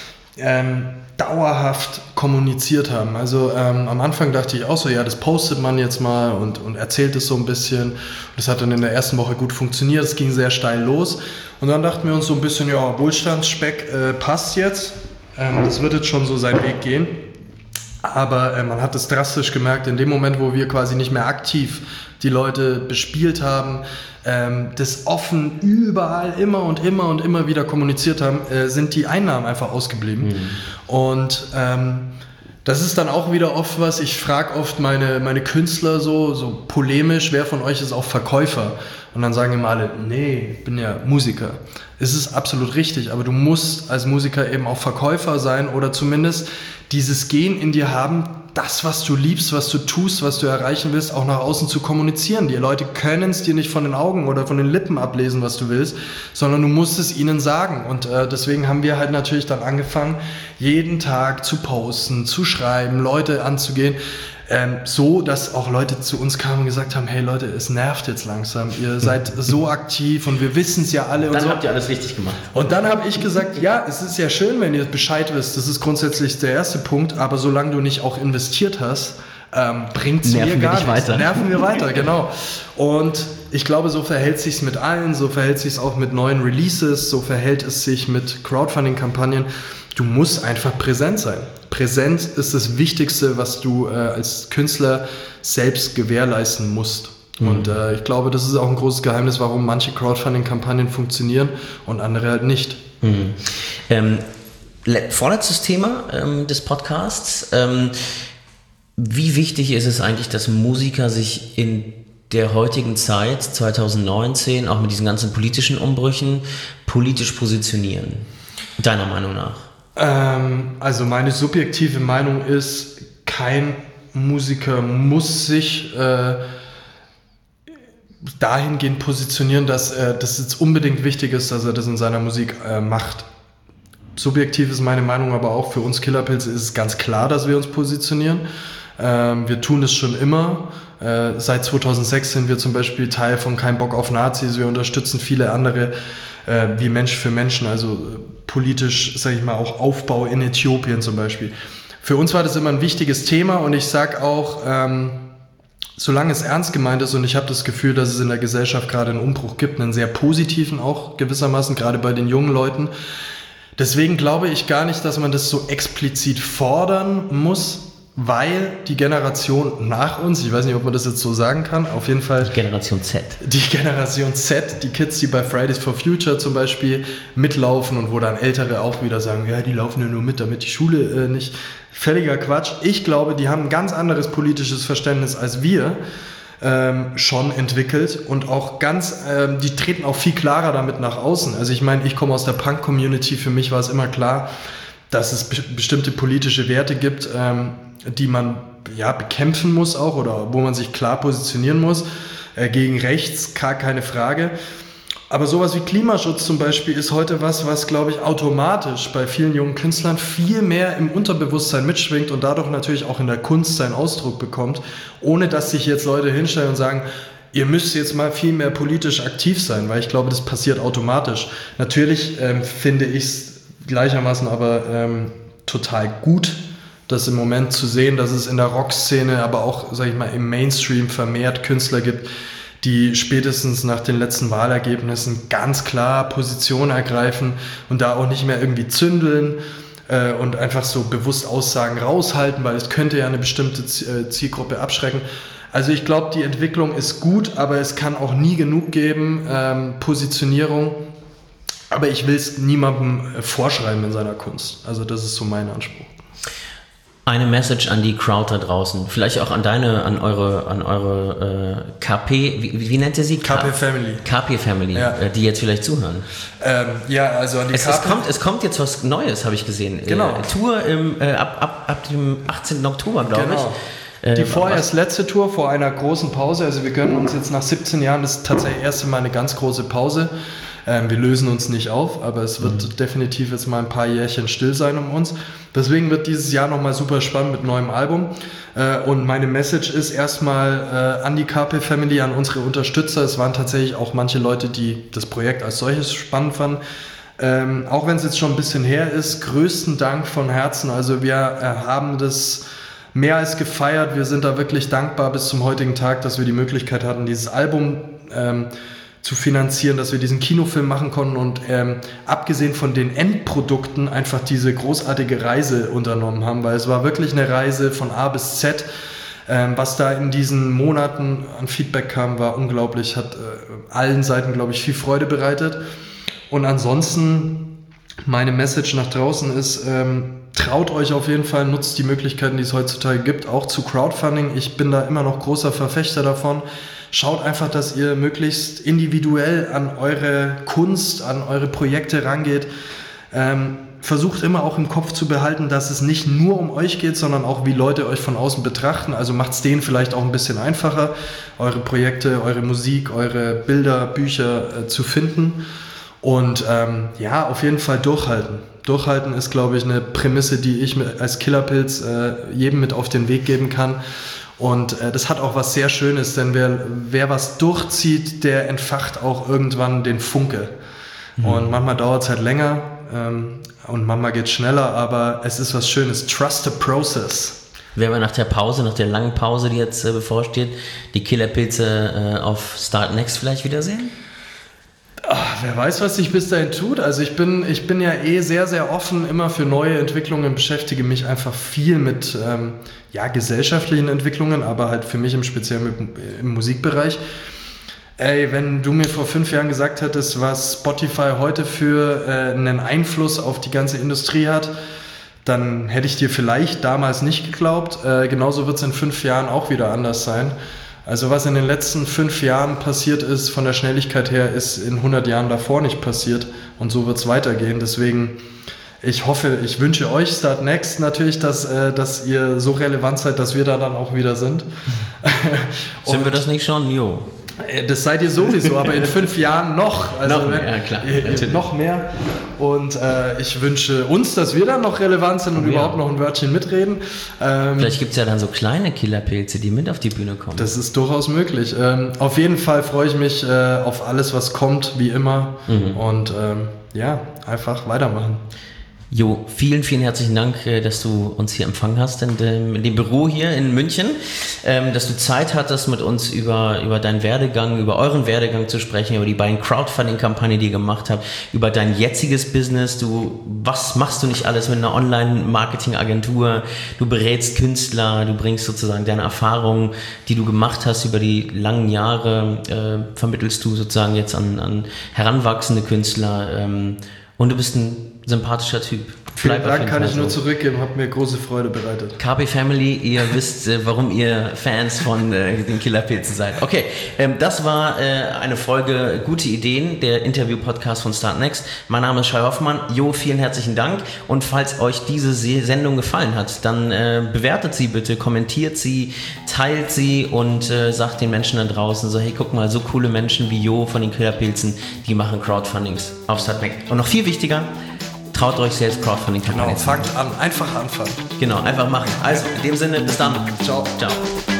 dauerhaft kommuniziert haben. Also am Anfang dachte ich auch so, ja, das postet man jetzt mal und erzählt es so ein bisschen. Das hat dann in der ersten Woche gut funktioniert, es ging sehr steil los. Und dann dachten wir uns so ein bisschen, ja, Wohlstandsspeck passt jetzt. Das wird jetzt schon so seinen Weg gehen. Aber man hat es drastisch gemerkt, in dem Moment, wo wir quasi nicht mehr aktiv die Leute bespielt haben, das offen überall immer wieder kommuniziert haben, sind die Einnahmen einfach ausgeblieben. Und das ist dann auch wieder oft was, ich frage oft meine Künstler so polemisch, wer von euch ist auch Verkäufer? Und dann sagen immer alle, nee, ich bin ja Musiker. Es ist absolut richtig, aber du musst als Musiker eben auch Verkäufer sein oder zumindest dieses Gen in dir haben, das, was du liebst, was du tust, was du erreichen willst, auch nach außen zu kommunizieren. Die Leute können es dir nicht von den Augen oder von den Lippen ablesen, was du willst, sondern du musst es ihnen sagen. Und deswegen haben wir halt natürlich dann angefangen, jeden Tag zu posten, zu schreiben, Leute anzugehen, so, dass auch Leute zu uns kamen und gesagt haben, hey Leute, es nervt jetzt langsam, ihr seid so aktiv und wir wissen es ja alle. Und dann so. Habt ihr alles richtig gemacht. Und dann habe ich gesagt, ja, es ist ja schön, wenn ihr Bescheid wisst, das ist grundsätzlich der erste Punkt, aber solange du nicht auch investiert hast, bringt es mir gar nichts. Nerven wir weiter, genau. Und ich glaube, so verhält es sich mit allen, so verhält es sich auch mit neuen Releases, so verhält es sich mit Crowdfunding-Kampagnen. Du musst einfach präsent sein. Präsenz ist das Wichtigste, was du als Künstler selbst gewährleisten musst. Und ich glaube, das ist auch ein großes Geheimnis, warum manche Crowdfunding-Kampagnen funktionieren und andere halt nicht. Vorletztes Thema des Podcasts. Wie wichtig ist es eigentlich, dass Musiker sich in der heutigen Zeit, 2019, auch mit diesen ganzen politischen Umbrüchen, politisch positionieren? Deiner Meinung nach? Also meine subjektive Meinung ist, kein Musiker muss sich dahingehend positionieren, dass das jetzt unbedingt wichtig ist, dass er das in seiner Musik macht. Subjektiv ist meine Meinung aber auch, für uns Killerpilze ist es ganz klar, dass wir uns positionieren. Wir tun es schon immer. Seit 2006 sind wir zum Beispiel Teil von Kein Bock auf Nazis. Wir unterstützen viele andere wie Mensch für Menschen, also politisch, sage ich mal, auch Aufbau in Äthiopien zum Beispiel. Für uns war das immer ein wichtiges Thema und ich sage auch, solange es ernst gemeint ist und ich habe das Gefühl, dass es in der Gesellschaft gerade einen Umbruch gibt, einen sehr positiven auch gewissermaßen, gerade bei den jungen Leuten. Deswegen glaube ich gar nicht, dass man das so explizit fordern muss, weil die Generation nach uns, ich weiß nicht, ob man das jetzt so sagen kann, auf jeden Fall... Die Generation Z. Die Generation Z, die Kids, die bei Fridays for Future zum Beispiel mitlaufen und wo dann Ältere auch wieder sagen, ja, die laufen ja nur mit, damit die Schule nicht... Völliger Quatsch. Ich glaube, die haben ein ganz anderes politisches Verständnis als wir schon entwickelt und auch die treten auch viel klarer damit nach außen. Also ich meine, ich komme aus der Punk-Community, für mich war es immer klar, dass es bestimmte politische Werte gibt, die man ja bekämpfen muss auch oder wo man sich klar positionieren muss. Gegen rechts, gar keine Frage. Aber sowas wie Klimaschutz zum Beispiel ist heute was, glaube ich, automatisch bei vielen jungen Künstlern viel mehr im Unterbewusstsein mitschwingt und dadurch natürlich auch in der Kunst seinen Ausdruck bekommt, ohne dass sich jetzt Leute hinstellen und sagen, ihr müsst jetzt mal viel mehr politisch aktiv sein, weil ich glaube, das passiert automatisch. Natürlich finde ich es gleichermaßen aber total gut, das im Moment zu sehen, dass es in der Rockszene, aber auch, sage ich mal, im Mainstream vermehrt Künstler gibt, die spätestens nach den letzten Wahlergebnissen ganz klar Position ergreifen und da auch nicht mehr irgendwie zündeln und einfach so bewusst Aussagen raushalten, weil es könnte ja eine bestimmte Zielgruppe abschrecken. Also ich glaube, die Entwicklung ist gut, aber es kann auch nie genug geben, Positionierung. Aber ich will es niemandem vorschreiben in seiner Kunst. Also das ist so mein Anspruch. Eine Message an die Crowd da draußen, vielleicht auch an eure KP, wie nennt ihr sie? KP Family. KP Family, ja. Die jetzt vielleicht zuhören. Also an die KP. Es kommt jetzt was Neues, habe ich gesehen. Genau. Tour ab dem 18. Oktober, glaube ich. Die vorerst letzte Tour vor einer großen Pause. Also wir gönnen uns jetzt nach 17 Jahren, das ist tatsächlich das erste Mal eine ganz große Pause. Wir lösen uns nicht auf, aber es wird definitiv jetzt mal ein paar Jährchen still sein um uns. Deswegen wird dieses Jahr nochmal super spannend mit neuem Album. Und meine Message ist erstmal an die KP Family, an unsere Unterstützer. Es waren tatsächlich auch manche Leute, die das Projekt als solches spannend fanden. Auch wenn es jetzt schon ein bisschen her ist, größten Dank von Herzen. Also wir haben das mehr als gefeiert. Wir sind da wirklich dankbar bis zum heutigen Tag, dass wir die Möglichkeit hatten, dieses Album zu finanzieren, dass wir diesen Kinofilm machen konnten und abgesehen von den Endprodukten einfach diese großartige Reise unternommen haben, weil es war wirklich eine Reise von A bis Z. Was da in diesen Monaten an Feedback kam, war unglaublich, hat allen Seiten, glaube ich, viel Freude bereitet. Und ansonsten, meine Message nach draußen ist, traut euch auf jeden Fall, nutzt die Möglichkeiten, die es heutzutage gibt, auch zu Crowdfunding. Ich bin da immer noch großer Verfechter davon. Schaut einfach, dass ihr möglichst individuell an eure Kunst, an eure Projekte rangeht. Versucht immer auch im Kopf zu behalten, dass es nicht nur um euch geht, sondern auch, wie Leute euch von außen betrachten. Also macht es denen vielleicht auch ein bisschen einfacher, eure Projekte, eure Musik, eure Bilder, Bücher zu finden. Und auf jeden Fall durchhalten. Durchhalten ist, glaube ich, eine Prämisse, die ich als Killerpilz jedem mit auf den Weg geben kann. Und das hat auch was sehr Schönes, denn wer was durchzieht, der entfacht auch irgendwann den Funke. Und manchmal dauert es halt länger und manchmal geht es schneller, aber es ist was Schönes. Trust the process. Werden wir nach der langen Pause, die jetzt bevorsteht, die Killerpilze auf Start Next vielleicht wiedersehen? Wer weiß, was sich bis dahin tut. Also ich bin ja sehr, sehr offen immer für neue Entwicklungen, beschäftige mich einfach viel mit gesellschaftlichen Entwicklungen, aber halt für mich im Speziellen im Musikbereich. Wenn du mir vor 5 Jahren gesagt hättest, was Spotify heute für einen Einfluss auf die ganze Industrie hat, dann hätte ich dir vielleicht damals nicht geglaubt. Genauso wird es in 5 Jahren auch wieder anders sein. Also was in den letzten 5 Jahren passiert ist, von der Schnelligkeit her, ist in 100 Jahren davor nicht passiert. Und so wird es weitergehen. Deswegen, ich wünsche euch Start Next natürlich, dass ihr so relevant seid, dass wir da dann auch wieder sind. Sind wir das nicht schon? Jo. Das seid ihr sowieso, aber in 5 Jahren noch. Also noch mehr, klar. Noch mehr. Und ich wünsche uns, dass wir dann noch relevant sind und überhaupt noch ein Wörtchen mitreden. Vielleicht gibt es ja dann so kleine Killerpilze, die mit auf die Bühne kommen. Das ist durchaus möglich. Auf jeden Fall freue ich mich auf alles, was kommt, wie immer. Und einfach weitermachen. Jo, vielen, vielen herzlichen Dank, dass du uns hier empfangen hast in dem Büro hier in München, dass du Zeit hattest, mit uns über deinen Werdegang, über euren Werdegang zu sprechen, über die beiden Crowdfunding-Kampagnen, die ihr gemacht habt, über dein jetziges Business. Was machst du nicht alles mit einer Online-Marketing-Agentur? Du berätst Künstler, du bringst sozusagen deine Erfahrungen, die du gemacht hast über die langen Jahre, vermittelst du sozusagen jetzt an heranwachsende Künstler, und du bist ein sympathischer Typ. Vielen Dank, kann ich nur zurückgeben, hat mir große Freude bereitet. KP Family, ihr wisst, warum ihr Fans von den Killerpilzen seid. Okay, das war eine Folge Gute Ideen, der Interview-Podcast von Start Next. Mein Name ist Shai Hoffmann. Jo, vielen herzlichen Dank. Und falls euch diese Sendung gefallen hat, dann bewertet sie bitte, kommentiert sie, teilt sie und sagt den Menschen da draußen so, hey, guck mal, so coole Menschen wie Jo von den Killerpilzen, die machen Crowdfundings auf Start Next. Und noch viel wichtiger, traut euch selbst Crowdfunding-Kampagnen. Genau, fangt an, einfach anfangen. Genau, einfach machen. Also, in dem Sinne, bis dann. Ciao. Ciao.